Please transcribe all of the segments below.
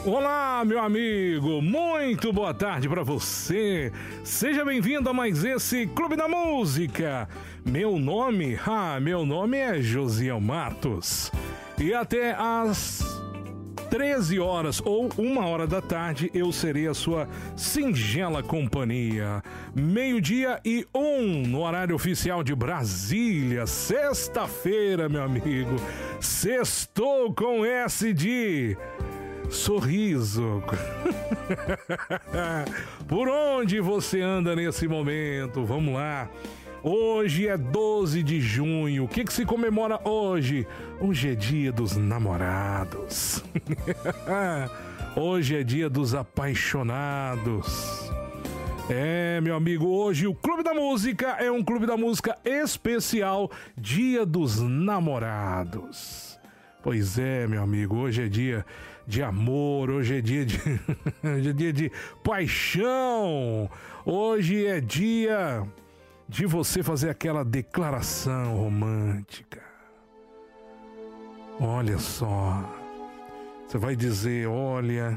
Olá, meu amigo, muito boa tarde para você. Seja bem-vindo a mais esse Clube da Música. Meu nome é Josiel Matos. E até às 13 horas ou 1h da tarde eu serei a sua singela companhia. 12:01 no horário oficial de Brasília. Sexta-feira, meu amigo. Sextou com S de sorriso. Por onde você anda nesse momento? Vamos lá. Hoje é 12 de junho. O que se comemora hoje? Hoje é dia dos namorados. Hoje é dia dos apaixonados. É, meu amigo, hoje o Clube da Música é um Clube da Música especial, Dia dos Namorados. Pois é, meu amigo, hoje é dia de amor, hoje é dia de, hoje é dia de paixão, hoje é dia de você fazer aquela declaração romântica. Olha só, você vai dizer, olha,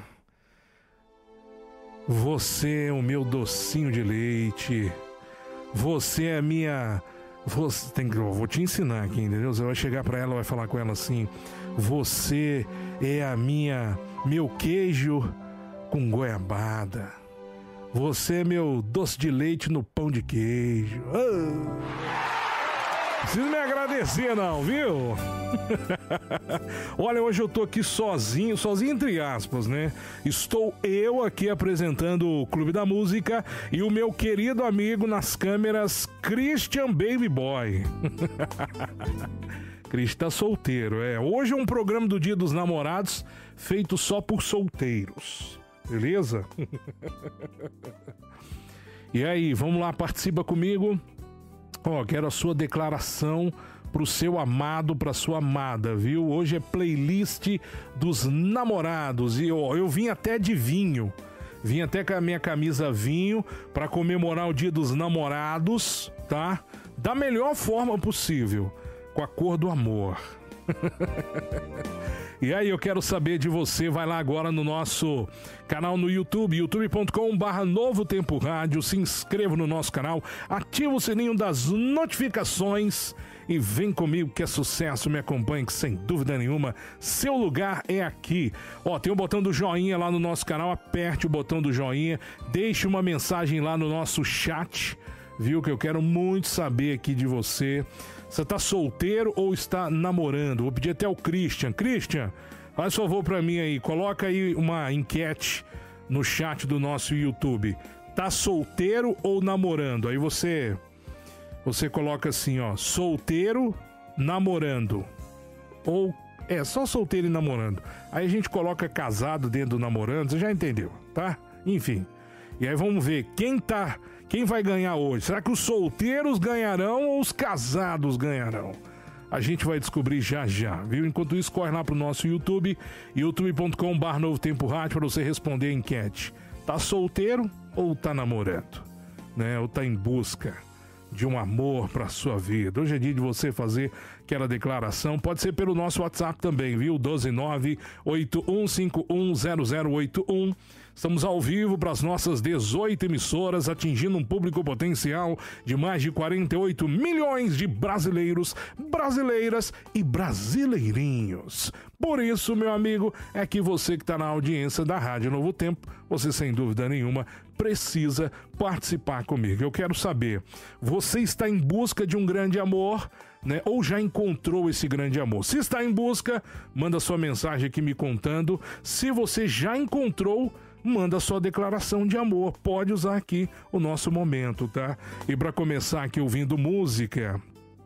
você é o meu docinho de leite, você é a minha... eu vou te ensinar aqui, entendeu? Você vai chegar pra ela, vai falar com ela assim: você é meu queijo com goiabada. Você é meu doce de leite no pão de queijo. Não precisa me agradecer não, viu? Olha, hoje eu tô aqui sozinho entre aspas, né? Estou eu aqui apresentando o Clube da Música e o meu querido amigo nas câmeras, Christian Baby Boy. Christian tá solteiro, é. Hoje é um programa do Dia dos Namorados feito só por solteiros, beleza? E aí, vamos lá, participa comigo. Quero a sua declaração pro seu amado, pra sua amada, viu? Hoje é playlist dos namorados e eu vim até de vinho. Vim até com a minha camisa vinho pra comemorar o Dia dos Namorados, tá? Da melhor forma possível, com a cor do amor. E aí, eu quero saber de você. Vai lá agora no nosso canal no YouTube, youtube.com/Novo Tempo Rádio. Se inscreva no nosso canal, ativa o sininho das notificações e vem comigo que é sucesso. Me acompanhe que sem dúvida nenhuma seu lugar é aqui. Tem o botão do joinha lá no nosso canal, aperte o botão do joinha, deixe uma mensagem lá no nosso chat, viu? Que eu quero muito saber aqui de você. Você tá solteiro ou está namorando? Vou pedir até o Christian. Christian, faz favor pra mim aí. Coloca aí uma enquete no chat do nosso YouTube. Tá solteiro ou namorando? Aí você coloca assim, solteiro, namorando. Ou, só solteiro e namorando. Aí a gente coloca casado dentro do namorando. Você já entendeu, tá? Enfim. E aí vamos ver quem vai ganhar hoje. Será que os solteiros ganharão ou os casados ganharão? A gente vai descobrir já, viu? Enquanto isso, corre lá pro nosso YouTube, youtube.com/Novo Tempo Rádio, para você responder a enquete. Tá solteiro ou tá namorando? Né? Ou tá em busca de um amor pra sua vida? Hoje é dia de você fazer aquela declaração. Pode ser pelo nosso WhatsApp também, viu? 12981510081. Estamos ao vivo para as nossas 18 emissoras, atingindo um público potencial de mais de 48 milhões de brasileiros, brasileiras e brasileirinhos. Por isso, meu amigo, é que você que está na audiência da Rádio Novo Tempo, você sem dúvida nenhuma precisa participar comigo. Eu quero saber, você está em busca de um grande amor, né? Ou já encontrou esse grande amor? Se está em busca, manda sua mensagem aqui me contando. Se você já encontrou, manda sua declaração de amor. Pode usar aqui o nosso momento, tá? E para começar aqui ouvindo música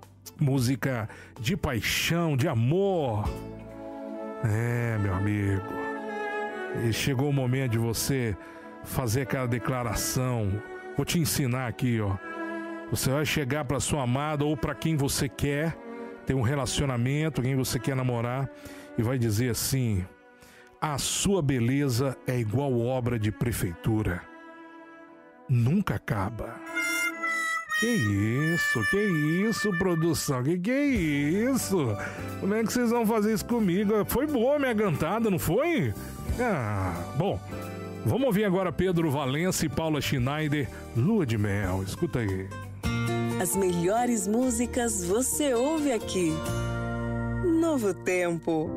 de paixão, de amor. Meu amigo, e chegou o momento de você fazer aquela declaração. Vou te ensinar aqui, Você vai chegar para sua amada ou para quem você quer ter um relacionamento, quem você quer namorar, e vai dizer assim: a sua beleza é igual obra de prefeitura, nunca acaba. Que isso, produção? Que é isso? Como é que vocês vão fazer isso comigo? Foi boa a minha cantada, não foi? Bom, vamos ouvir agora Pedro Valença e Paula Schneider, Lua de Mel. Escuta aí. As melhores músicas você ouve aqui. Novo Tempo.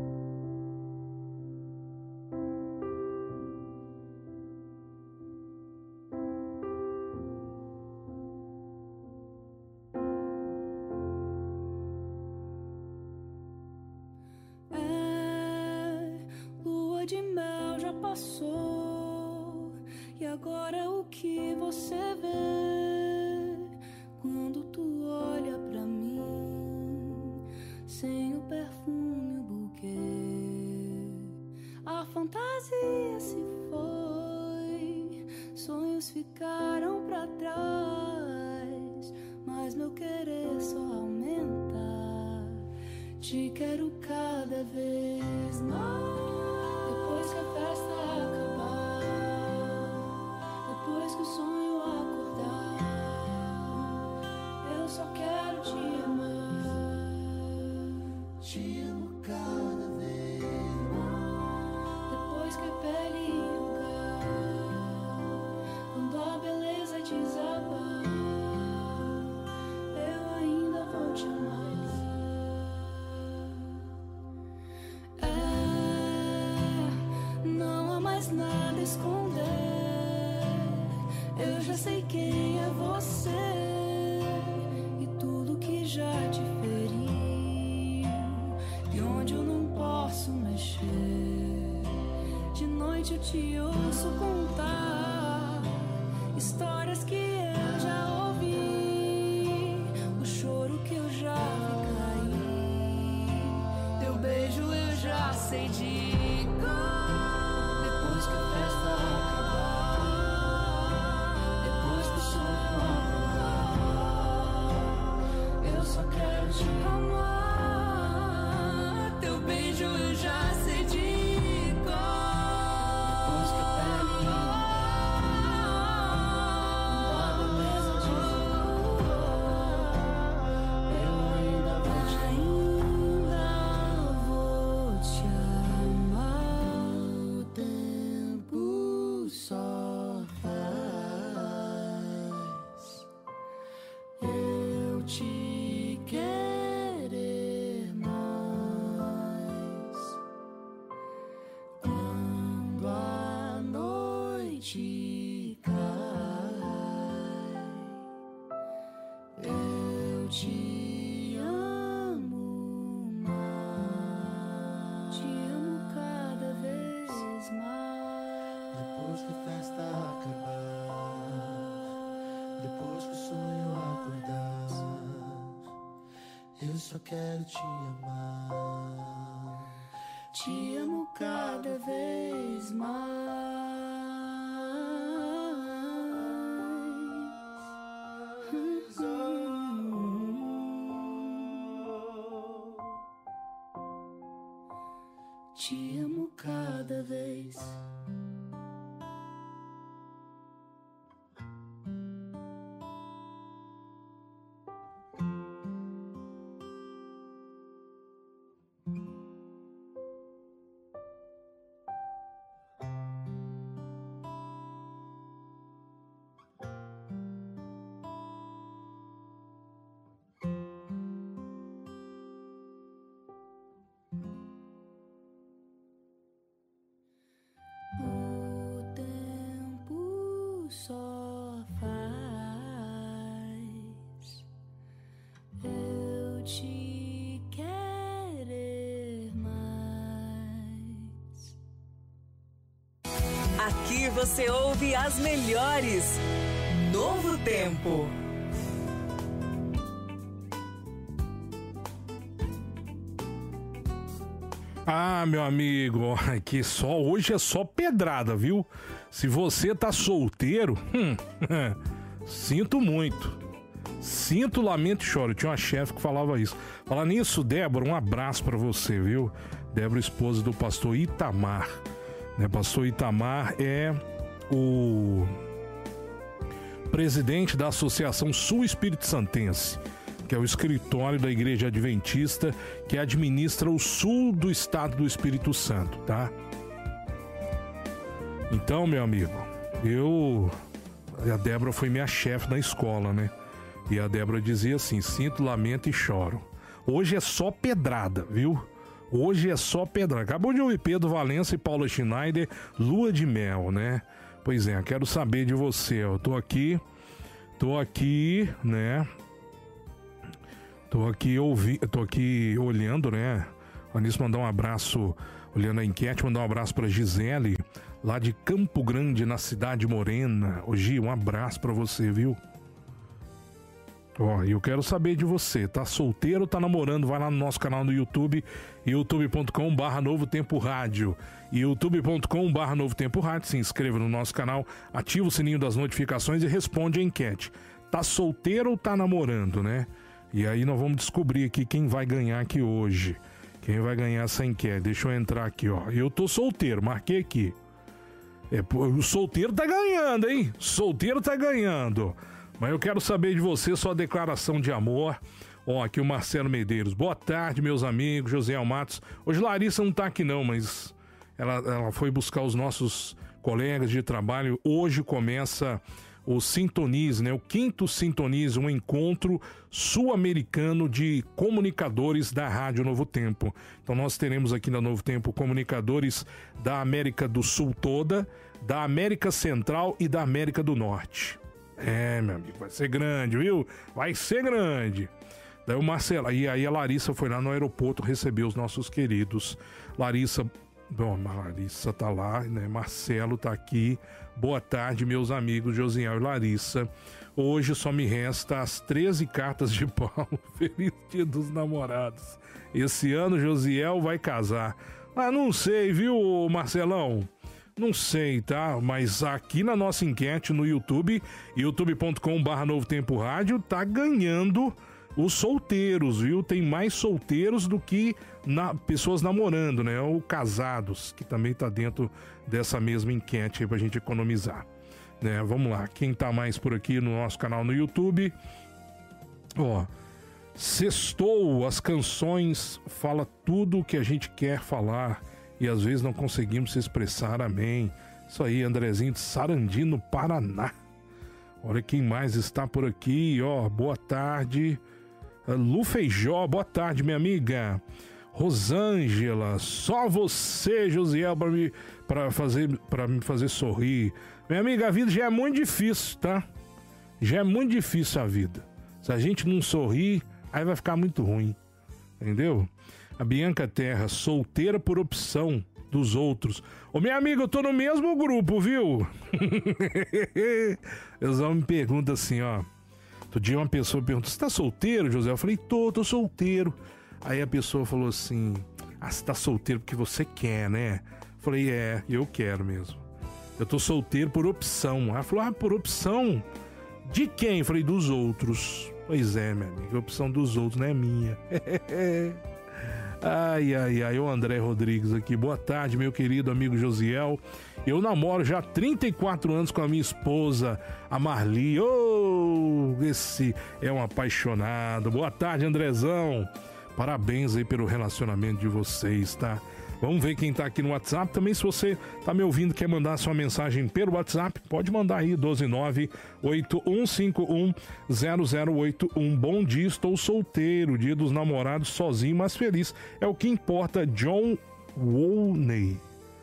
Lua de mel já passou, e agora o que você vê quando tu olha pra mim, sem o perfume, o buquê? A fantasia se foi, sonhos ficaram pra trás, mas meu querer só aumenta. Te quero cada vez mais. Depois que a festa acabar, depois que o sonho acordar, eu só quero te amar. Te amo cada vez mais. Depois que a pele enrugar, quando a beleza desabar, eu ainda vou te amar. Não há mais nada a esconder, eu já sei quem é você, e tudo que já te feriu, e onde eu não posso mexer. De noite eu te ouço contar histórias que eu já ouvi, o choro que eu já vi cair, teu beijo eu já sei de cor. Depois que a festa acabar, depois que o sonho acordar, eu só quero te amar. Teu beijo eu já sei de cor. Depois que a pele enrugar, a beleza desabar, eu ainda vou te amar. O tempo só faz eu te querer mais. Quando a noite cai, eu te amo mais. Te amo cada vez mais. Depois que a festa acabar, depois que o sonho acordar, eu só quero te amar. Te amo cada vez mais. Te amo cada vez. O tempo só faz eu te querer mais. Aqui você ouve as melhores. Novo Tempo. Ah, meu amigo, aqui só hoje é só pedrada, viu? Se você tá solteiro, sinto muito. Sinto, lamento e choro. Tinha uma chefe que falava isso. Falar nisso, Débora, um abraço pra você, viu? Débora, esposa do pastor Itamar. Né? Pastor Itamar é o presidente da Associação Sul Espírito Santense, que é o escritório da Igreja Adventista que administra o sul do estado do Espírito Santo, tá? Então, meu amigo, a Débora foi minha chefe na escola, né? E a Débora dizia assim: sinto, lamento e choro. Hoje é só pedrada, viu? Hoje é só pedrada. Acabou de ouvir Pedro Valença e Paula Schneider, Lua de Mel, né? Pois é, quero saber de você. Eu tô aqui, né? Tô aqui olhando, né? Olha isso, mandar um abraço, olhando a enquete, mandar um abraço pra Gisele, lá de Campo Grande, na Cidade Morena. Ô Gi, um abraço pra você, viu? Ó, eu quero saber de você, tá solteiro, tá namorando? Vai lá no nosso canal no YouTube, youtube.com/Novo Tempo Rádio, youtube.com/Novo Tempo Rádio, se inscreva no nosso canal, ativa o sininho das notificações e responde a enquete. Tá solteiro ou tá namorando, né? E aí nós vamos descobrir aqui quem vai ganhar aqui hoje, quem vai ganhar essa enquete. Deixa eu entrar aqui, ó, eu tô solteiro, marquei aqui. O solteiro tá ganhando, hein? Solteiro tá ganhando. Mas eu quero saber de você sua declaração de amor. Ó, aqui o Marcelo Medeiros. Boa tarde, meus amigos. José Matos. Hoje Larissa não tá aqui não, mas ela foi buscar os nossos colegas de trabalho. Hoje começa o Sintonize, né? O 5º Sintonize, um encontro sul-americano de comunicadores da Rádio Novo Tempo. Então nós teremos aqui na Novo Tempo comunicadores da América do Sul toda, da América Central e da América do Norte. Meu amigo, vai ser grande, viu? Vai ser grande. Daí o Marcelo, e aí a Larissa foi lá no aeroporto receber os nossos queridos. Larissa tá lá, né? Marcelo tá aqui. Boa tarde, meus amigos Josiel e Larissa. Hoje só me resta as 13 cartas de pau. Feliz Dia dos Namorados. Esse ano Josiel vai casar. Ah, não sei, viu, Marcelão? Não sei, tá? Mas aqui na nossa enquete no YouTube, youtube.com/Novo Tempo Rádio, tá ganhando os solteiros, viu? Tem mais solteiros do que pessoas namorando, né? Ou casados, que também tá dentro dessa mesma enquete aí pra gente economizar, né? Vamos lá, quem tá mais por aqui no nosso canal no YouTube? Ó, sextou, as canções fala tudo o que a gente quer falar e às vezes não conseguimos se expressar, amém. Isso aí, Andrezinho de Sarandi, no Paraná. Olha quem mais está por aqui, ó, boa tarde. Lu Feijó, boa tarde, minha amiga. Rosângela, só você, Josiel, para me fazer sorrir. Minha amiga, a vida já é muito difícil, tá? Já é muito difícil a vida. Se a gente não sorrir, aí vai ficar muito ruim, entendeu? A Bianca Terra, solteira por opção dos outros. Ô, minha amiga, eu tô no mesmo grupo, viu? Eles me perguntam assim, ó. Outro dia uma pessoa perguntou: você tá solteiro, José? Eu falei: tô solteiro. Aí a pessoa falou assim: ah, você tá solteiro porque você quer, né? Eu falei: eu quero mesmo. Eu tô solteiro por opção. Ela falou: ah, por opção? De quem? Eu falei: dos outros. Pois é, minha amiga, a opção dos outros não é minha. Ai, o André Rodrigues aqui. Boa tarde, meu querido amigo Josiel. Eu namoro já há 34 anos com a minha esposa, a Marli. Esse é um apaixonado. Boa tarde, Andrezão. Parabéns aí pelo relacionamento de vocês, tá? Vamos ver quem tá aqui no WhatsApp. Também, se você tá me ouvindo, quer mandar sua mensagem pelo WhatsApp, pode mandar aí, 12981510081. Bom dia, estou solteiro, dia dos namorados, sozinho, mas feliz. É o que importa. John Wowney,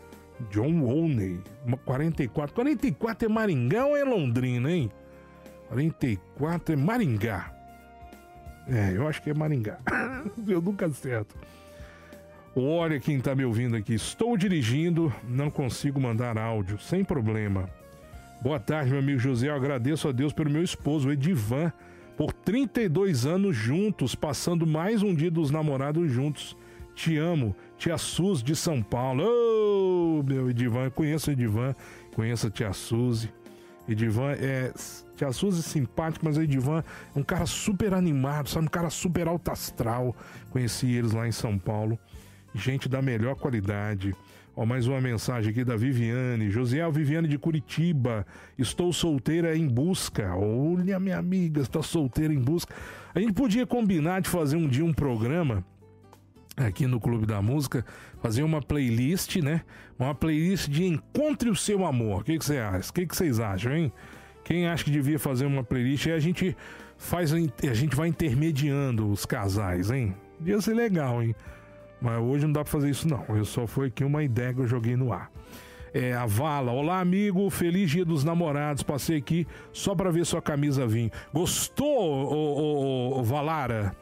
44 é Maringá ou é Londrina, hein? 44 é Maringá. Eu acho que é Maringá. Eu nunca acerto. Olha quem tá me ouvindo aqui. Estou dirigindo, não consigo mandar áudio, sem problema. Boa tarde, meu amigo José. Eu agradeço a Deus pelo meu esposo, Edivan, por 32 anos juntos, passando mais um dia dos namorados juntos. Te amo, tia Suzy de São Paulo. Meu Edivan, conheço o Edivan, conheço a tia Suzy. Edivan tia Suzy é simpática, mas o Edivan é um cara super animado, sabe? Um cara super alto astral. Conheci eles lá em São Paulo. Gente da melhor qualidade. Ó, mais uma mensagem aqui da Viviane. Josiel, Viviane de Curitiba. Estou solteira em busca. Olha, minha amiga, está solteira em busca. A gente podia combinar de fazer um dia um programa aqui no Clube da Música, fazer uma playlist, né? Uma playlist de Encontre o Seu Amor. O que você acha? O que vocês acham, hein? Quem acha que devia fazer uma playlist? Aí a gente vai intermediando os casais, hein? Ia ser legal, hein? Mas hoje não dá pra fazer isso, não. Só foi aqui uma ideia que eu joguei no ar. A Vala, olá amigo, feliz dia dos namorados, passei aqui só pra ver sua camisa vinho. Gostou, Valara,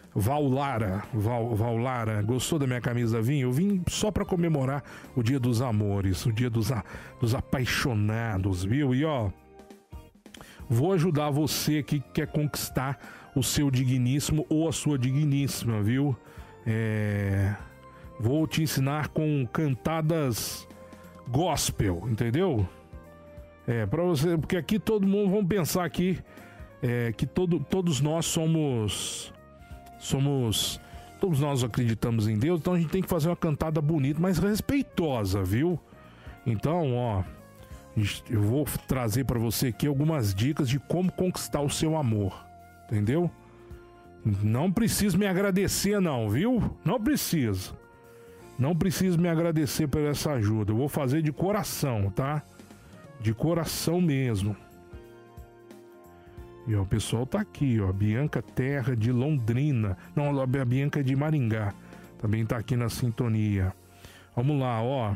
gostou da minha camisa vinho? Eu vim só pra comemorar o dia dos amores, o dia dos apaixonados, viu? E ó, vou ajudar você que quer conquistar o seu digníssimo ou a sua digníssima, viu? Vou te ensinar com cantadas gospel, entendeu? Pra você, porque aqui todo mundo, vamos pensar aqui que todos nós todos nós acreditamos em Deus, então a gente tem que fazer uma cantada bonita, mas respeitosa, viu? Então, ó, eu vou trazer pra você aqui algumas dicas de como conquistar o seu amor, entendeu? Não precisa me agradecer não, viu? Não precisa me agradecer por essa ajuda. Eu vou fazer de coração, tá? De coração mesmo. E ó, o pessoal tá aqui, ó. Bianca Terra de Londrina. Não, a Bianca é de Maringá. Também tá aqui na sintonia. Vamos lá, ó.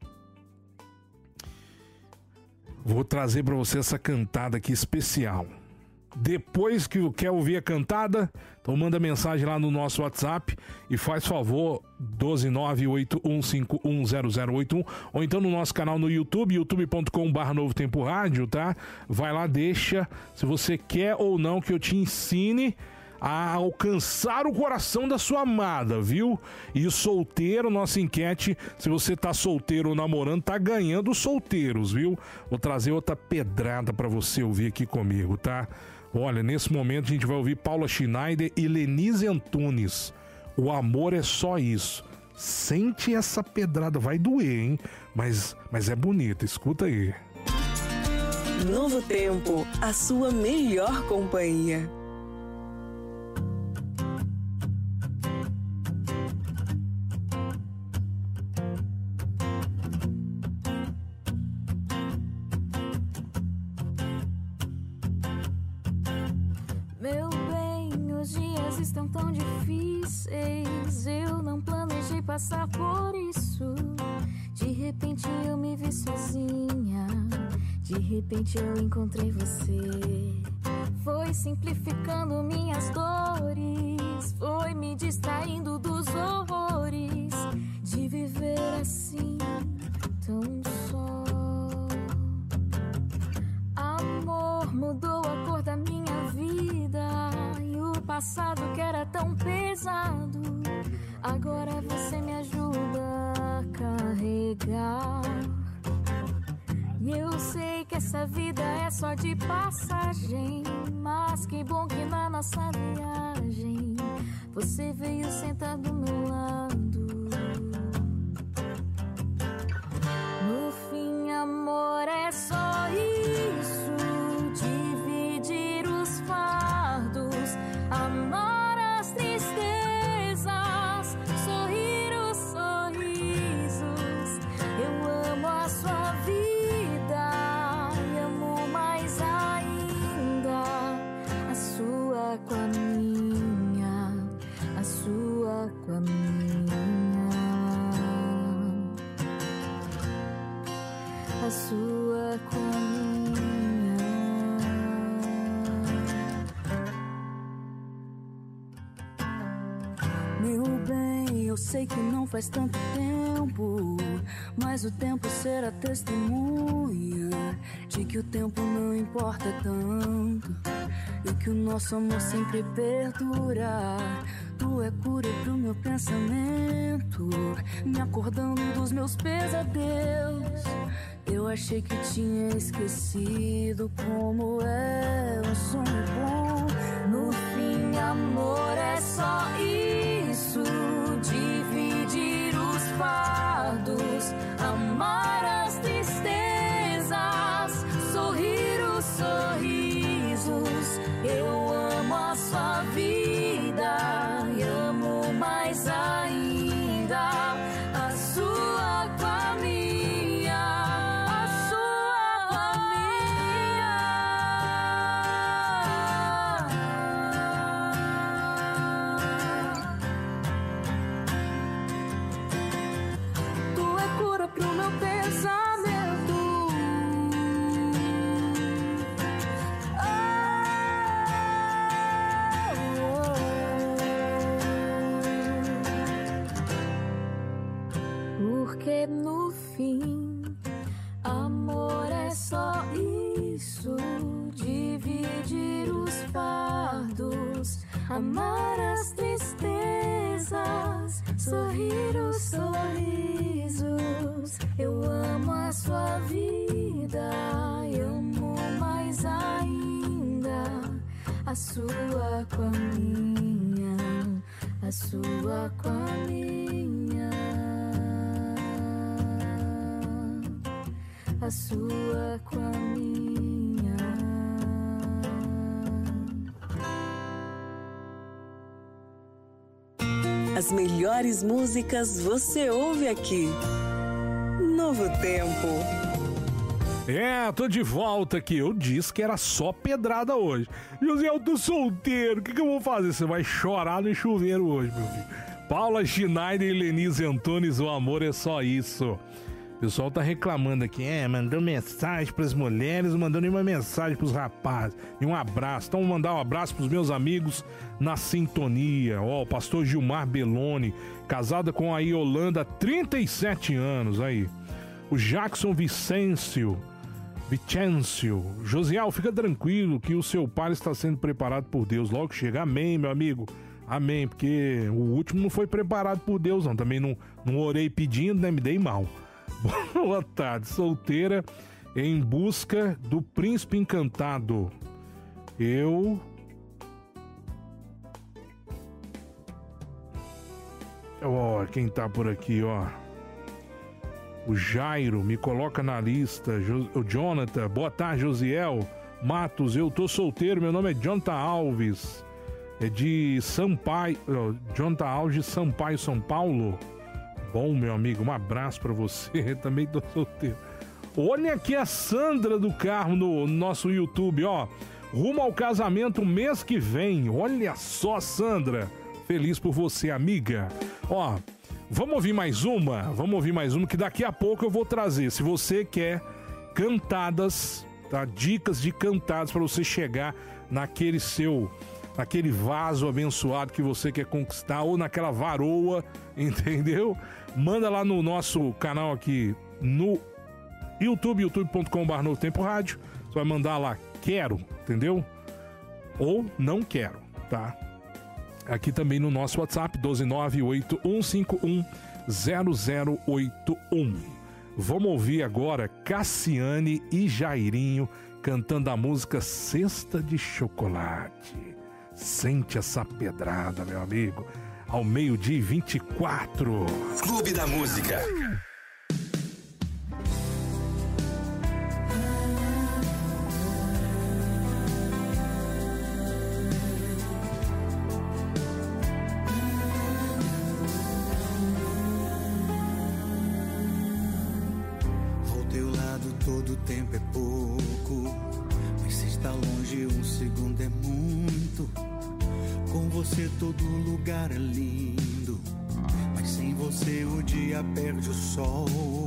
Vou trazer pra você essa cantada aqui especial. Depois que quer ouvir a cantada, então manda mensagem lá no nosso WhatsApp e faz favor, 12981510081, ou então no nosso canal no YouTube, youtube.com/Novo Tempo Rádio, tá? Vai lá, deixa se você quer ou não que eu te ensine a alcançar o coração da sua amada, viu? E o solteiro, nossa enquete, se você tá solteiro ou namorando, tá ganhando os solteiros, viu? Vou trazer outra pedrada pra você ouvir aqui comigo, tá? Olha, nesse momento a gente vai ouvir Paula Schneider e Lenise Antunes. O amor é só isso. Sente essa pedrada, vai doer, hein? Mas é bonita, escuta aí. Novo Tempo, a sua melhor companhia. Meu bem, os dias estão tão difíceis. Eu não planejei passar por isso. De repente eu me vi sozinha. De repente eu encontrei você. Foi simplificando minhas dores. Foi me distraindo dos horrores de viver assim, tão só. Amor mudou a cor da minha vida. E o passado que era tão pesado, agora você me ajuda a carregar. E eu sei que essa vida é só de passagem, mas que bom que na nossa viagem você veio sentar do meu lado. No fim, amor, é só isso. Dividir os fardos, amar as tristezas, sorrir os sorrisos. Eu amo a sua vida e amo mais ainda a sua com a minha, a sua com a minha, a sua com a minha. Meu bem, eu sei que não faz tanto tempo, mas o tempo será testemunha de que o tempo não importa tanto e que o nosso amor sempre perdura. Tu é cura pro meu pensamento, me acordando dos meus pesadelos. Eu achei que tinha esquecido como é um sonho bom. No fim, amor, é só isso. Dividir os fardos, amar as tristezas, sorrir os sorrisos. Eu amo a sua vida e amo mais ainda amar as tristezas, sorrir os sorrisos. Eu amo a sua vida, amo mais ainda a sua com a minha, a sua com a minha, a sua com a minha. As melhores músicas você ouve aqui. Novo Tempo. Tô de volta aqui. Eu disse que era só pedrada hoje. José, eu tô solteiro. O que eu vou fazer? Você vai chorar no chuveiro hoje, meu filho. Paula Schneider e Lenise Antunes, o amor é só isso. O pessoal tá reclamando aqui. Mandou mensagem pras mulheres, não mandou nenhuma mensagem pros rapazes. E um abraço. Então, vou mandar um abraço pros meus amigos na sintonia. O pastor Gilmar Belloni, casada com a Yolanda há 37 anos. Aí. O Jackson Vicêncio. Josiel, fica tranquilo que o seu pai está sendo preparado por Deus. Logo chega. Amém, meu amigo. Amém, porque o último não foi preparado por Deus, não. Também não orei pedindo, né? Me dei mal. Boa tarde, solteira em busca do príncipe encantado. Quem tá por aqui, ó. O Jairo, me coloca na lista. O Jonathan, boa tarde, Josiel. Matos, eu tô solteiro, meu nome é Jonathan Alves. É de Sampaio. Jonathan Alves de Sampaio, São Paulo. Bom, meu amigo, um abraço pra você. Também tô solteiro. Olha aqui a Sandra do Carmo no nosso YouTube, ó. Rumo ao casamento mês que vem. Olha só, Sandra. Feliz por você, amiga. Ó, vamos ouvir mais uma? Vamos ouvir mais uma que daqui a pouco eu vou trazer. Se você quer cantadas, tá? Dicas de cantadas para você chegar naquele vaso abençoado que você quer conquistar ou naquela varoa, entendeu? Manda lá no nosso canal aqui no YouTube, youtube.com.br Novo Tempo Rádio. Você vai mandar lá, quero, entendeu? Ou não quero, tá? Aqui também no nosso WhatsApp, 12981510081. Vamos ouvir agora Cassiane e Jairinho cantando a música Cesta de Chocolate. Sente essa pedrada, meu amigo. Ao 12h24. Clube da Música. Ao teu lado todo tempo é pouco, mas se está longe um segundo é muito. Com você todo lugar é lindo, mas sem você o dia perde o sol.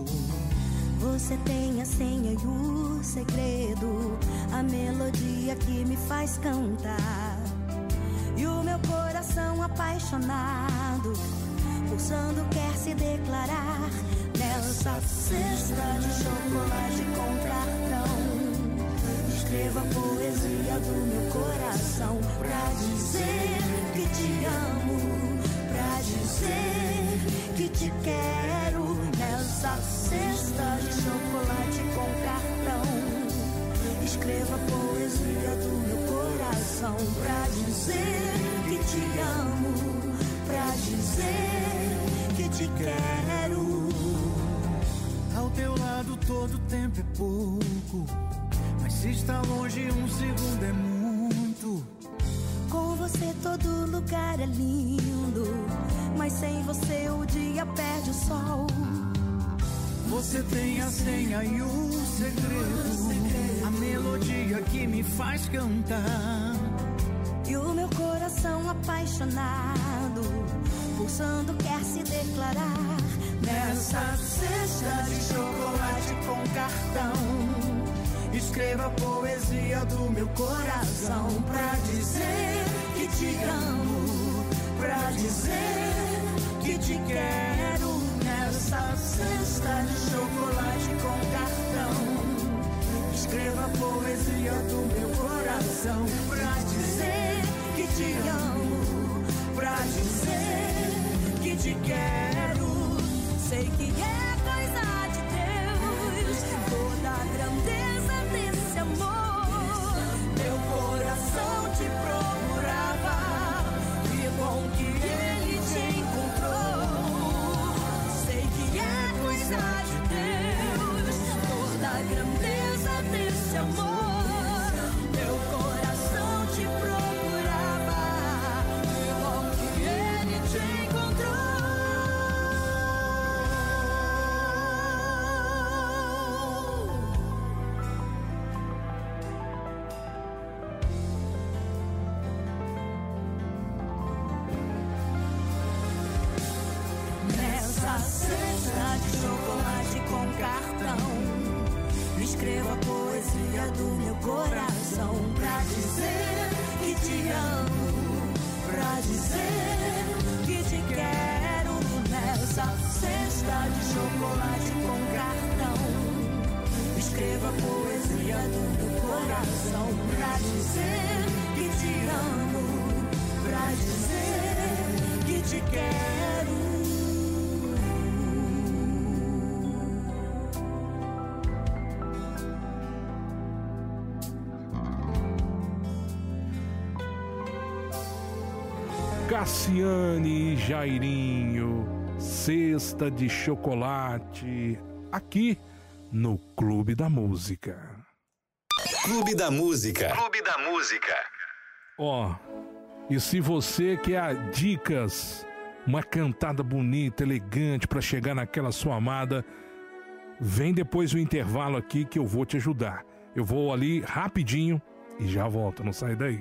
Você tem a senha e o segredo, a melodia que me faz cantar. E o meu coração apaixonado, pulsando quer se declarar. Nessa cesta de chocolate com cartão, escreva a poesia do meu coração, pra dizer que te amo, pra dizer que te quero. Nessa cesta de chocolate com cartão, escreva a poesia do meu coração, pra dizer que te amo, pra dizer que te quero. Ao teu lado todo tempo é pouco, mas se está longe um segundo é muito. Com você todo lugar é lindo, mas sem você o dia perde o sol. Você tem a senha e o segredo, a melodia que me faz cantar. E o meu coração apaixonado, pulsando quer se declarar. Nessa cesta de chocolate com cartão, escreva a poesia do meu coração, pra dizer que te amo, pra dizer que te quero. Nessa cesta de chocolate com cartão, escreva a poesia do meu coração, pra dizer que te amo, quero. Sei que é coisa de Deus, toda a grandeza desse amor. Meu coração te procurava, que bom que ele te encontrou. Sei que é coisa de Deus, toda a grandeza desse amor. Meu coração te procurava, que bom que ele te encontrou. Nessa cesta de chocolate com cartão, escreva a poesia do meu coração, pra dizer que te amo, pra dizer que te quero. Nessa cesta de chocolate com cartão, escreva a poesia do meu coração, pra dizer que te amo, pra dizer que te quero. Cassiane e Jairinho, cesta de chocolate, aqui no Clube da Música. Clube da Música. Clube da Música. Ó, e se você quer dicas, uma cantada bonita, elegante para chegar naquela sua amada, vem depois do intervalo aqui que eu vou te ajudar. Eu vou ali rapidinho e já volto, não sai daí.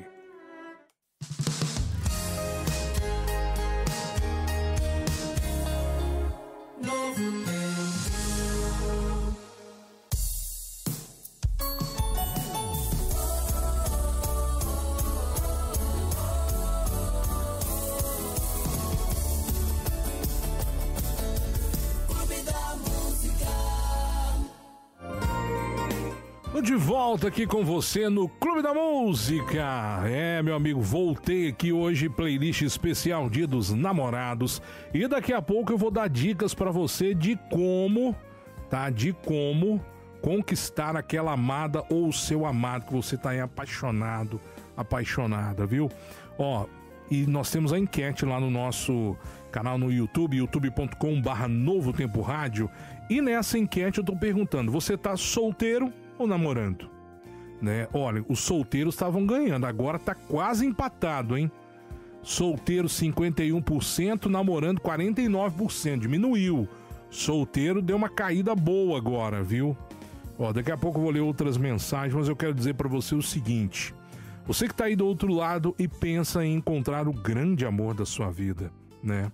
De volta aqui com você no Clube da Música. É, meu amigo, voltei aqui hoje, playlist especial Dia dos Namorados. E daqui a pouco eu vou dar dicas pra você de como, tá? De como conquistar aquela amada ou o seu amado que você tá aí apaixonado, apaixonada, viu? Ó, e nós temos a enquete lá no nosso canal no YouTube, youtube.com/Novo Tempo Rádio. E nessa enquete eu tô perguntando, você tá solteiro ou namorando? Né? Olha, os solteiros estavam ganhando, agora tá quase empatado, hein? Solteiro 51%, namorando 49%, diminuiu. Solteiro deu uma caída boa agora, viu? Ó, daqui a pouco eu vou ler outras mensagens, mas eu quero dizer pra você o seguinte: você que tá aí do outro lado e pensa em encontrar o grande amor da sua vida, né?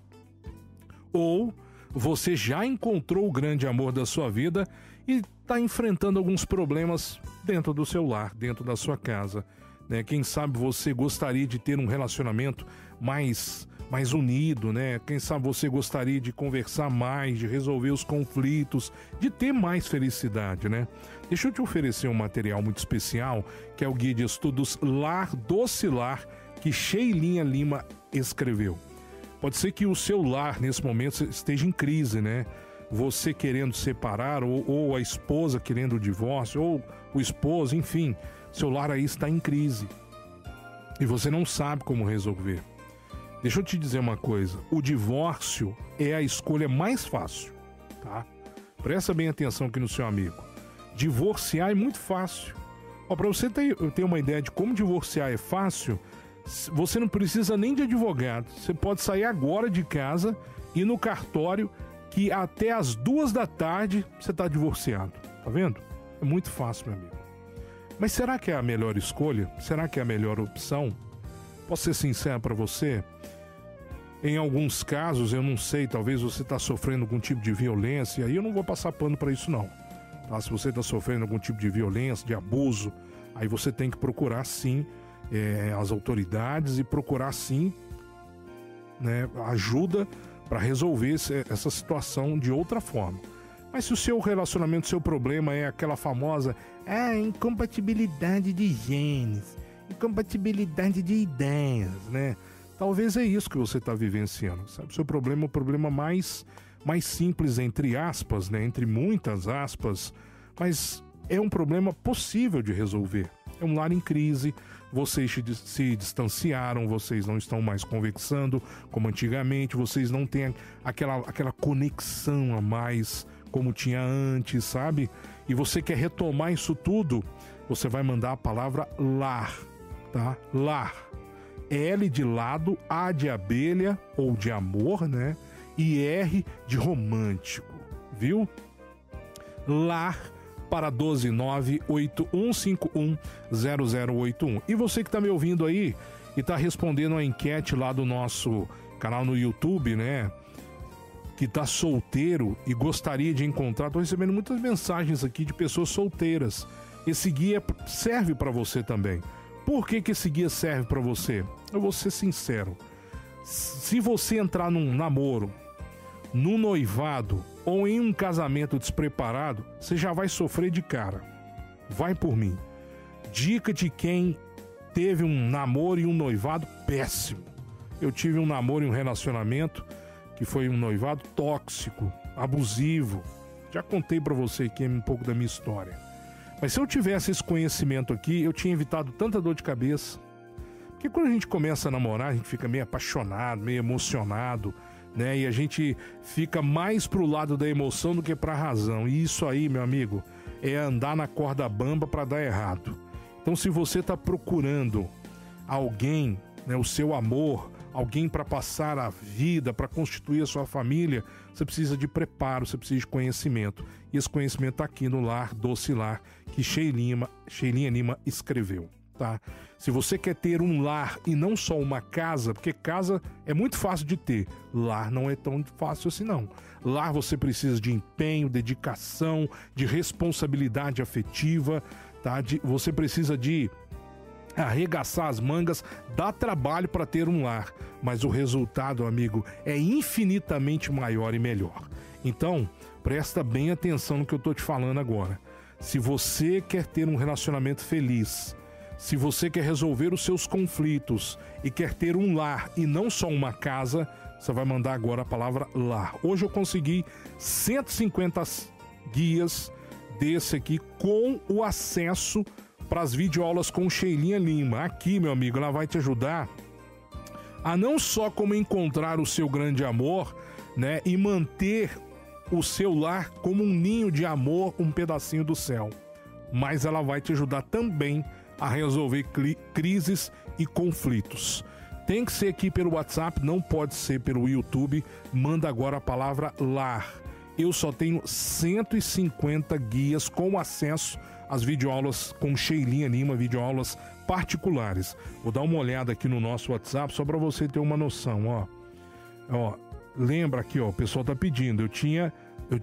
Ou você já encontrou o grande amor da sua vida e está enfrentando alguns problemas dentro do seu lar, dentro da sua casa, né? Quem sabe você gostaria de ter um relacionamento mais unido, né? Quem sabe você gostaria de conversar mais, de resolver os conflitos, de ter mais felicidade, né? Deixa eu te oferecer um material muito especial, que é o Guia de Estudos Lar Doce Lar, que Sheilinha Lima escreveu. Pode ser que o seu lar, nesse momento, esteja em crise, né? Você querendo separar, ou a esposa querendo o divórcio, ou o esposo, enfim, seu lar aí está em crise. E você não sabe como resolver. Deixa eu te dizer uma coisa, o divórcio é a escolha mais fácil, tá? Presta bem atenção aqui no seu amigo. Divorciar é muito fácil. Ó, para você ter uma ideia de como divorciar é fácil, você não precisa nem de advogado. Você pode sair agora de casa e ir no cartório, que até as 2 da tarde você está divorciado. Tá vendo? É muito fácil, meu amigo. Mas será que é a melhor escolha? Será que é a melhor opção? Posso ser sincero para você? Em alguns casos, eu não sei, talvez você está sofrendo algum tipo de violência, e eu não vou passar pano para isso não. Tá? Se você está sofrendo algum tipo de violência, de abuso, aí você tem que procurar sim as autoridades e procurar sim, né, ajuda para resolver essa situação de outra forma. Mas se o seu relacionamento, seu problema é aquela famosa incompatibilidade de genes, incompatibilidade de ideias, né? Talvez é isso que você está vivenciando, sabe? Seu problema é o problema mais simples, entre aspas, né? Entre muitas aspas, mas é um problema possível de resolver. É um lar em crise, vocês se distanciaram, vocês não estão mais conversando como antigamente, vocês não têm aquela conexão a mais como tinha antes, sabe? E você quer retomar isso tudo, você vai mandar a palavra lar, tá? Lar. L de lado, A de abelha ou de amor, né? E R de romântico, viu? Lar para 12981510081. E você que está me ouvindo aí e está respondendo a enquete lá do nosso canal no YouTube, né? Que está solteiro e gostaria de encontrar. Estou recebendo muitas mensagens aqui de pessoas solteiras. Esse guia serve para você também. Por que esse guia serve para você? Eu vou ser sincero. Se você entrar num namoro, num noivado ou em um casamento despreparado, você já vai sofrer de cara. Vai por mim. Dica de quem teve um namoro e um noivado péssimo. Eu tive um namoro e um relacionamento que foi um noivado tóxico, abusivo. Já contei pra você aqui um pouco da minha história. Mas se eu tivesse esse conhecimento aqui, eu tinha evitado tanta dor de cabeça. Porque quando a gente começa a namorar, a gente fica meio apaixonado, meio emocionado, né? E a gente fica mais pro lado da emoção do que pra razão. E isso aí, meu amigo, é andar na corda bamba pra dar errado. Então, se você tá procurando alguém, né, o seu amor, alguém para passar a vida, para constituir a sua família, você precisa de preparo, você precisa de conhecimento. E esse conhecimento está aqui no Lar Doce Lar, que Sheilinha Lima escreveu, tá? Se você quer ter um lar e não só uma casa, porque casa é muito fácil de ter, lar não é tão fácil assim não. Lar você precisa de empenho, dedicação, de responsabilidade afetiva, tá? Você precisa de arregaçar as mangas, dá trabalho para ter um lar, mas o resultado, amigo, é infinitamente maior e melhor. Então, presta bem atenção no que eu tô te falando agora. Se você quer ter um relacionamento feliz, se você quer resolver os seus conflitos e quer ter um lar e não só uma casa, você vai mandar agora a palavra lar. Hoje eu consegui 150 guias desse aqui com o acesso para as videoaulas com Sheilinha Lima. Aqui, meu amigo, ela vai te ajudar a não só como encontrar o seu grande amor, né, e manter o seu lar como um ninho de amor, um pedacinho do céu, mas ela vai te ajudar também a resolver crises e conflitos. Tem que ser aqui pelo WhatsApp, não pode ser pelo YouTube. Manda agora a palavra lar. Eu só tenho 150 guias com acesso às videoaulas com Sheilinha Lima, videoaulas particulares. Vou dar uma olhada aqui no nosso WhatsApp só para você ter uma noção, ó. Lembra aqui, ó, o pessoal tá pedindo. Eu tinha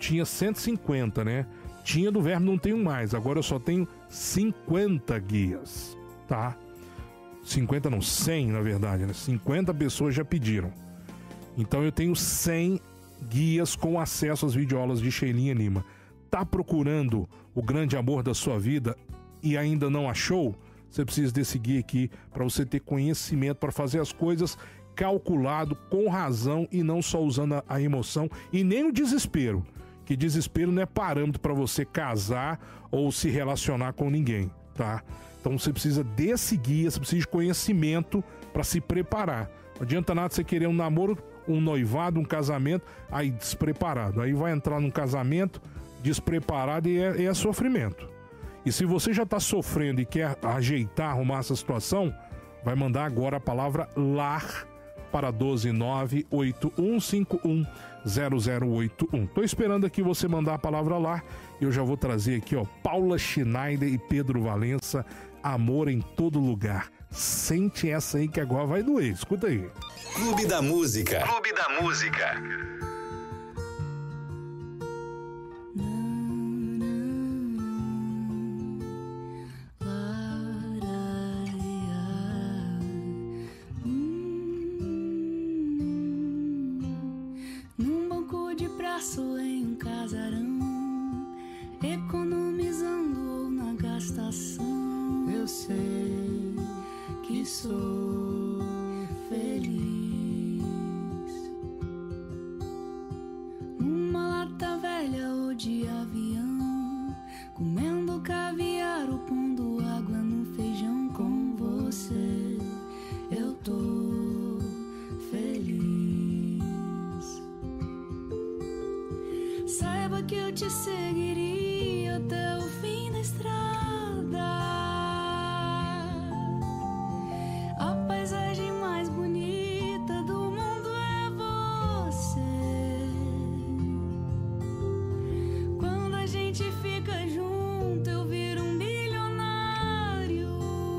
150, né? Tinha do verbo, não tenho mais. Agora eu só tenho 50 guias, tá? 50 não, 100 na verdade, né? 50 pessoas já pediram. Então eu tenho 100 guias com acesso às videoaulas de Sheilinha Lima. Tá procurando o grande amor da sua vida e ainda não achou? Você precisa desse guia aqui para você ter conhecimento, para fazer as coisas calculado, com razão e não só usando a emoção e nem o desespero. Que desespero não é parâmetro para você casar ou se relacionar com ninguém, tá? Então você precisa desse guia, você precisa de conhecimento para se preparar. Não adianta nada você querer um namoro, um noivado, um casamento, aí despreparado. Aí vai entrar num casamento despreparado e é sofrimento. E se você já está sofrendo e quer ajeitar, arrumar essa situação, vai mandar agora a palavra lar para 12981510081. Tô esperando aqui você mandar a palavra lar e eu já vou trazer aqui, ó, Paula Schneider e Pedro Valença, Amor em Todo Lugar. Sente essa aí que agora vai doer. Escuta aí. Clube da Música. Clube da Música. Num banco de praça ou em um casarão, economizando ou na gastação, eu sei que sou feliz. te seguiria até o fim da estrada. A paisagem mais bonita do mundo é você. Quando a gente fica junto, eu viro um bilionário.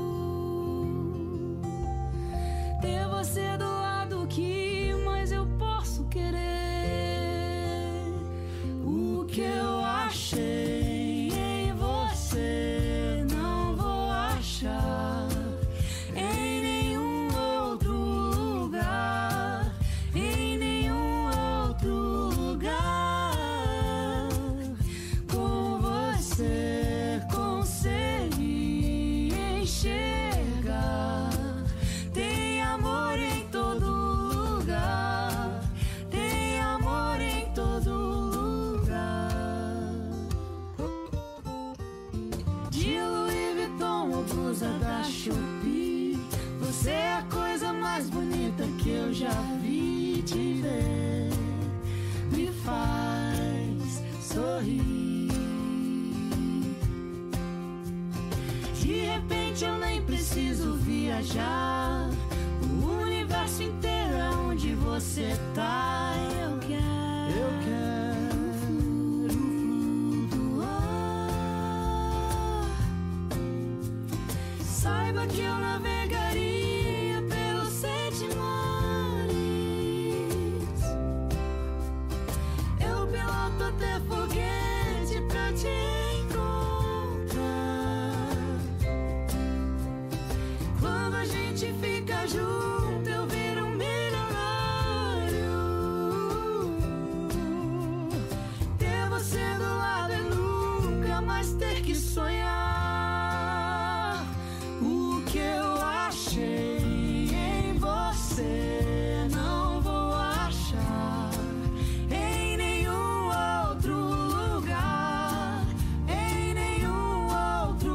Ter você do lado, que mais eu posso querer? O que eu achei em você não vou achar em nenhum outro lugar, em nenhum outro lugar. Com você consegui enxergar. Tem amor em todo lugar, tem amor em todo lugar. De Louis Vuitton ou blusa da Shopee, você é a coisa mais bonita que eu já vi. Te ver me faz sorrir. De repente eu nem preciso viajar, o universo inteiro é onde você tá. Eu quero flutuar. Saiba que eu navegaria pelos 7 mares. Eu piloto até foguete pra te encontrar. Quando a gente fica junto, eu viro um milionário. Ter você do lado é nunca mais ter que sonhar. O que eu achei em você não vou achar em nenhum outro lugar, em nenhum outro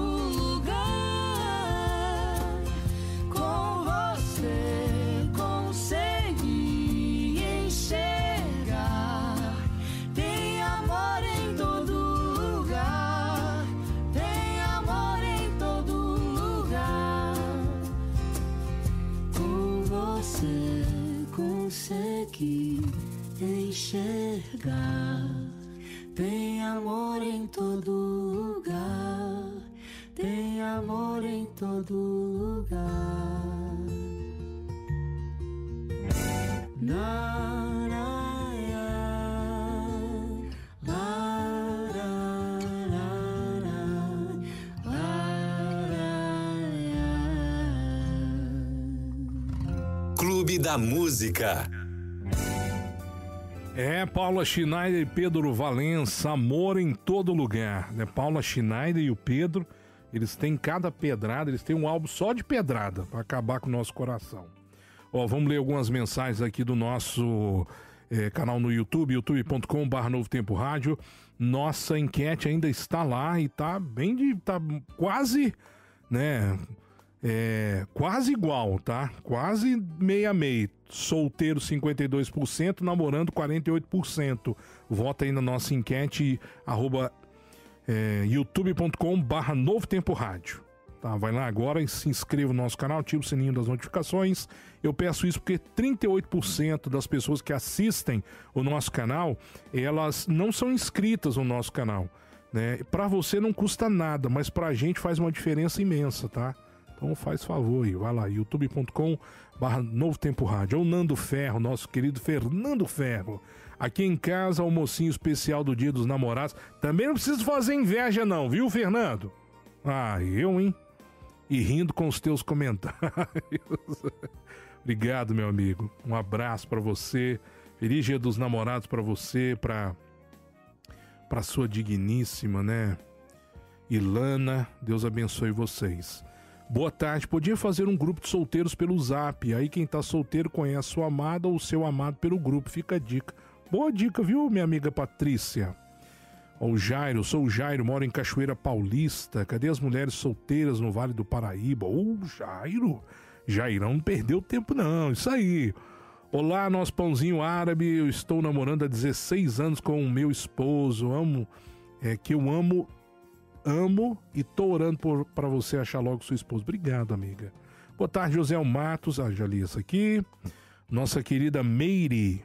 lugar. Com você consegui enxergar. Tem amor em todo lugar, tem amor em todo lugar. Com você consegui enxergar. Tem amor em todo lugar, tem amor em todo lugar. Na, na, ya, la, la, la, la, la, Clube da Música. É, Paula Schneider e Pedro Valença, amor em todo lugar, né? Paula Schneider e o Pedro, eles têm cada pedrada, eles têm um álbum só de pedrada pra acabar com o nosso coração. Ó, vamos ler algumas mensagens aqui do nosso canal no YouTube, youtube.com/Novo Tempo Rádio. Nossa enquete ainda está lá e tá tá quase, né? Quase igual, tá? Quase meio a meio. Solteiro 52%, namorando 48%. Vota aí na nossa enquete, youtube.com/Novo Tempo Rádio. Tá, vai lá agora e se inscreva no nosso canal, ativa o sininho das notificações. Eu peço isso porque 38% das pessoas que assistem o nosso canal, elas não são inscritas no nosso canal, né? Pra você não custa nada, mas pra gente faz uma diferença imensa, tá? Então faz favor aí, vai lá, youtube.com/Novo Tempo Rádio. É o Nando Ferro, nosso querido Fernando Ferro. Aqui em casa, almocinho especial do Dia dos Namorados. Também não preciso fazer inveja não, viu, Fernando? Ah, eu, hein? E rindo com os teus comentários. Obrigado, meu amigo. Um abraço pra você. Feliz Dia dos Namorados pra você, pra sua digníssima, né? Ilana, Deus abençoe vocês. Boa tarde, podia fazer um grupo de solteiros pelo Zap. Aí quem tá solteiro conhece sua amada ou seu amado pelo grupo. Fica a dica. Boa dica, viu, minha amiga Patrícia? Ó, o Jairo, sou o Jairo, moro em Cachoeira Paulista. Cadê as mulheres solteiras no Vale do Paraíba? Ô, Jairo, Jairão não perdeu tempo não, isso aí. Olá, nosso pãozinho árabe. Eu estou namorando há 16 anos com o meu esposo. Eu amo e tô orando para você achar logo sua esposa. Obrigado, amiga. Boa tarde, José Matos. Já li isso aqui. Nossa querida Mary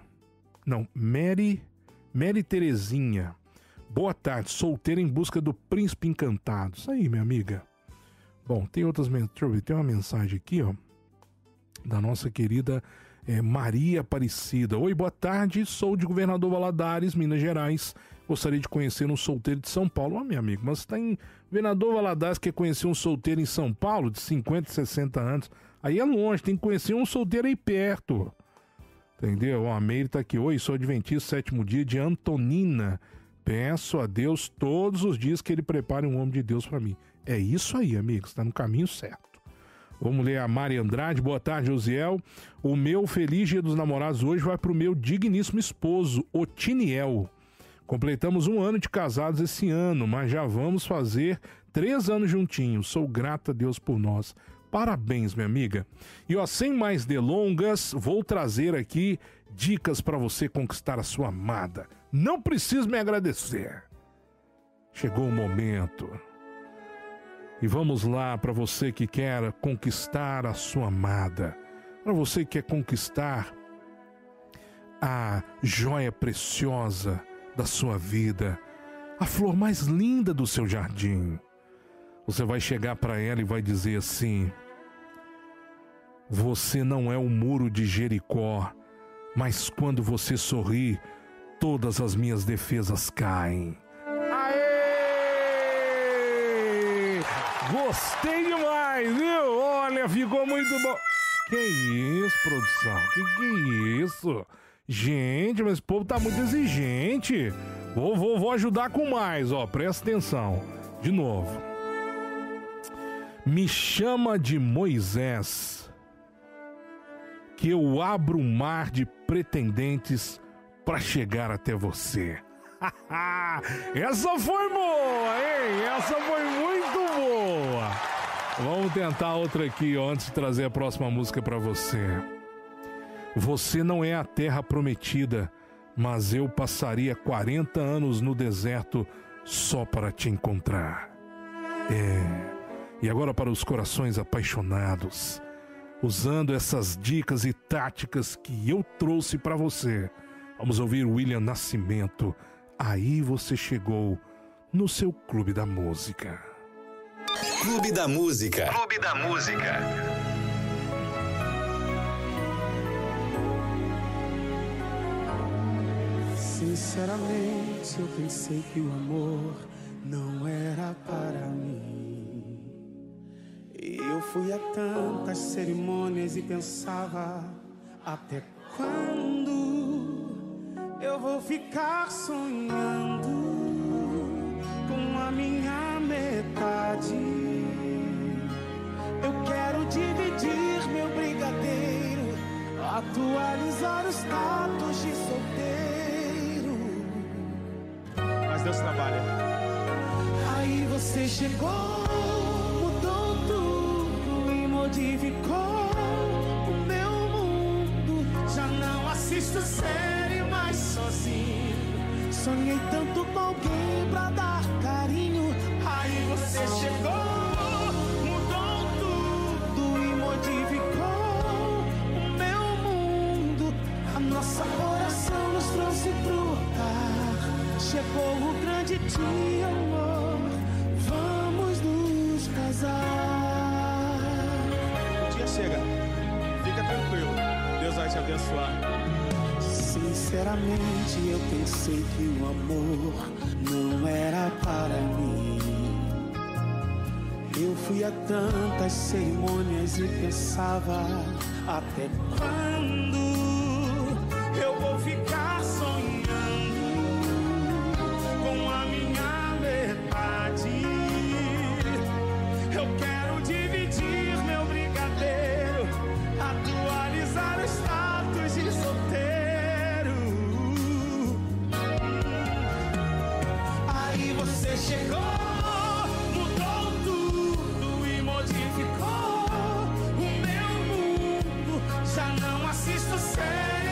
Terezinha. Boa tarde, solteira em busca do príncipe encantado. Isso aí, minha amiga. Bom, tem outras mensagens. Deixa eu ver, tem uma mensagem aqui, ó, da nossa querida Maria Aparecida. Oi, boa tarde, sou de Governador Valadares, Minas Gerais. Gostaria de conhecer um solteiro de São Paulo. Minha amiga, mas você está em Governador Valadares, quer conhecer um solteiro em São Paulo de 50, 60 anos? Aí é longe, tem que conhecer um solteiro aí perto. Entendeu? A Meire tá aqui. Oi, sou adventista, 7º dia de Antonina. Peço a Deus todos os dias que ele prepare um homem de Deus para mim. É isso aí, amigos, está no caminho certo. Vamos ler a Mari Andrade. Boa tarde, Josiel. O meu feliz dia dos namorados hoje vai para o meu digníssimo esposo, Otiniel. Completamos 1 ano de casados esse ano, mas já vamos fazer 3 anos juntinhos. Sou grata a Deus por nós. Parabéns, minha amiga. E ó, sem mais delongas, vou trazer aqui dicas para você conquistar a sua amada. Não precisa me agradecer. Chegou o momento. E vamos lá para você que quer conquistar a sua amada. Para você que quer conquistar a joia preciosa da sua vida. A flor mais linda do seu jardim. Você vai chegar para ela e vai dizer assim: você não é o muro de Jericó, mas quando você sorri, todas as minhas defesas caem. Aê! Gostei demais, viu? Olha, ficou muito bom. Que isso, produção? Que isso? Gente, mas esse povo tá muito exigente. Vou ajudar com mais, ó. Presta atenção. De novo. Me chama de Moisés, que eu abro um mar de pretendentes para chegar até você. Essa foi boa, hein? Essa foi muito boa. Vamos tentar outra aqui, ó, antes de trazer a próxima música para você. Você não é a terra prometida, mas eu passaria 40 anos no deserto só para te encontrar. E agora para os corações apaixonados, usando essas dicas e táticas que eu trouxe para você, vamos ouvir William Nascimento. Aí você chegou no seu Clube da Música. Clube da Música. Clube da Música. Sinceramente, eu pensei que o amor não era para mim. Eu fui a tantas cerimônias e pensava: até quando eu vou ficar sonhando com a minha metade? Eu quero dividir meu brigadeiro, atualizar os status de solteiro. Mas Deus trabalha. Aí você chegou, mudou tudo e modificou o meu mundo. Já não assisto série mais sozinho. Sonhei tanto com alguém pra dar carinho. Aí você chegou, mudou tudo e modificou o meu mundo. A nossa oração nos trouxe pro altar. Chegou o grande dia, amor, vamos nos casar. O dia chega, fica tranquilo, Deus vai te abençoar. Sinceramente eu pensei que o amor não era para mim. Eu fui a tantas cerimônias e pensava: até quando eu vou ficar sonhando com a minha metade? Eu quero dividir meu brigadeiro, atualizar o status de solteiro. Aí você chegou, mudou tudo e modificou o meu mundo. Já não assisto série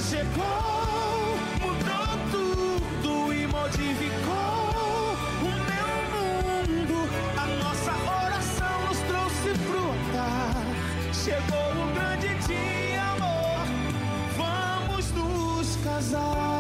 chegou, mudou tudo e modificou o meu mundo. A nossa oração nos trouxe pro altar. Chegou o grande dia, amor, vamos nos casar.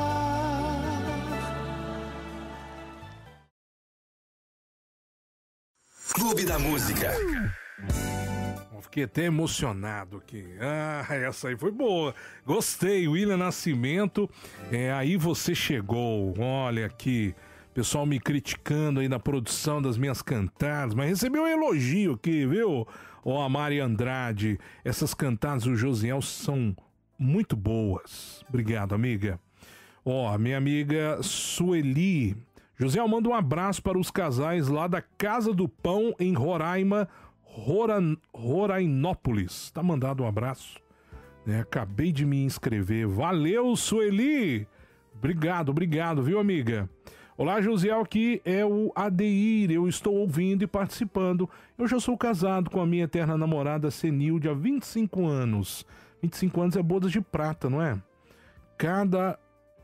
Clube da Música. Fiquei até emocionado aqui. Ah, essa aí foi boa. Gostei. William Nascimento. Aí você chegou. Olha aqui. Pessoal me criticando aí na produção das minhas cantadas. Mas recebi um elogio aqui, viu? A Mari Andrade. Essas cantadas do Josiel são muito boas. Obrigado, amiga. Minha amiga Sueli. Josiel, manda um abraço para os casais lá da Casa do Pão em Roraima, Rorainópolis. Tá mandado um abraço. Acabei de me inscrever. Valeu, Sueli. Obrigado, viu, amiga? Olá, Josiel, aqui é o Adeir. Eu estou ouvindo e participando. Eu já sou casado com a minha eterna namorada Senilde há 25 anos. 25 anos é bodas de prata, não é? Cada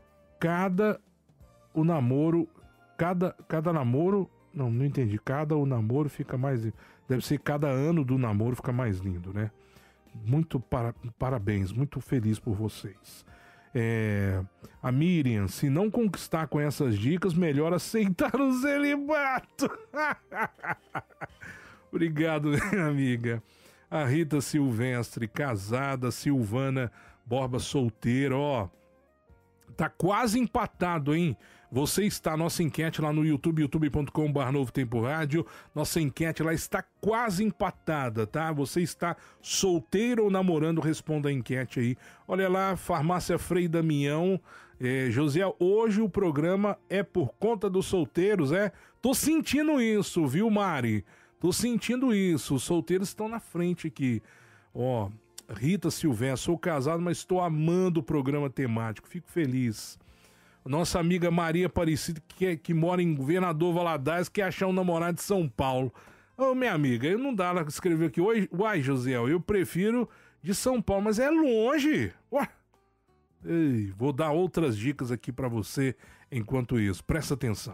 namoro... Não entendi. O namoro fica mais... Deve ser cada ano do namoro fica mais lindo, né? Muito parabéns, muito feliz por vocês. A Miriam, se não conquistar com essas dicas, melhor aceitar o celibato. Obrigado, minha amiga. A Rita Silvestre, casada, Silvana Borba, solteira, tá quase empatado, hein? Você está, nossa enquete lá no YouTube, youtube.com/Novo Tempo Rádio. Nossa enquete lá está quase empatada, tá? Você está solteiro ou namorando? Responda a enquete aí. Olha lá, Farmácia Frei Damião. Josiel, hoje o programa é por conta dos solteiros, é? Tô sentindo isso, viu, Mari? Tô sentindo isso. Os solteiros estão na frente aqui. Rita Silvestre, sou casado, mas estou amando o programa temático. Fico feliz. Nossa amiga Maria Aparecida, que mora em Governador Valadares, quer achar um namorado de São Paulo. Minha amiga, não dá ela escrever aqui. Uai, Josiel, eu prefiro de São Paulo, mas é longe. Vou dar outras dicas aqui pra você enquanto isso. Presta atenção.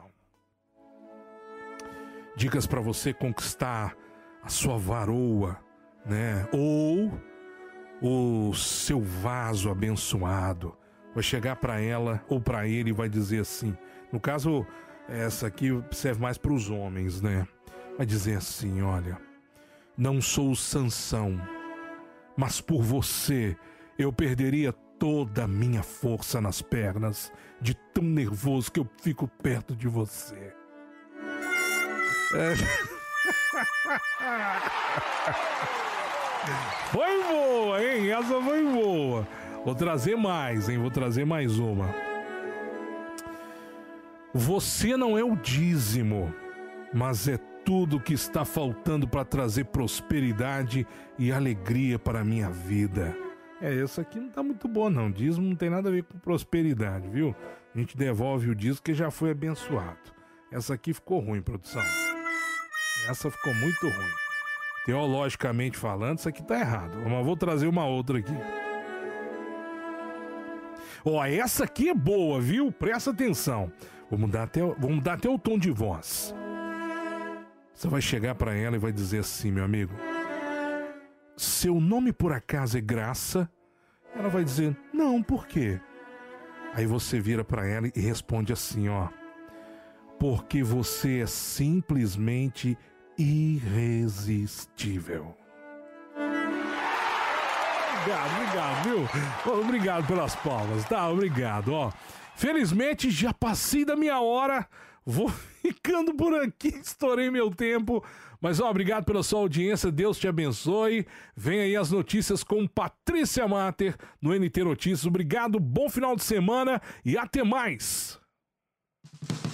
Dicas pra você conquistar a sua varoa, né? Ou o seu vaso abençoado. Vai chegar pra ela ou pra ele e vai dizer assim. No caso, essa aqui serve mais pros homens, né? Vai dizer assim, olha. Não sou Sansão, mas por você eu perderia toda a minha força nas pernas, de tão nervoso que eu fico perto de você. Foi boa, hein? Essa foi boa. Vou trazer mais, hein? Vou trazer mais uma. Você não é o dízimo, mas é tudo que está faltando para trazer prosperidade e alegria para a minha vida. Essa aqui não tá muito boa, não. Dízimo não tem nada a ver com prosperidade, viu? A gente devolve o dízimo que já foi abençoado. Essa aqui ficou ruim, produção. Essa ficou muito ruim. Teologicamente falando, isso aqui tá errado. Mas vou trazer uma outra aqui. Essa aqui é boa, viu? Presta atenção. Vou mudar até o tom de voz. Você vai chegar pra ela e vai dizer assim, meu amigo. Seu nome por acaso é Graça? Ela vai dizer, não, por quê? Aí você vira pra ela e responde assim, porque você é simplesmente irresistível. Obrigado, viu? Obrigado pelas palmas, tá? Obrigado, Felizmente já passei da minha hora, vou ficando por aqui, estourei meu tempo, mas obrigado pela sua audiência, Deus te abençoe. Vem aí as notícias com Patrícia Mater no NT Notícias. Obrigado, bom final de semana e até mais!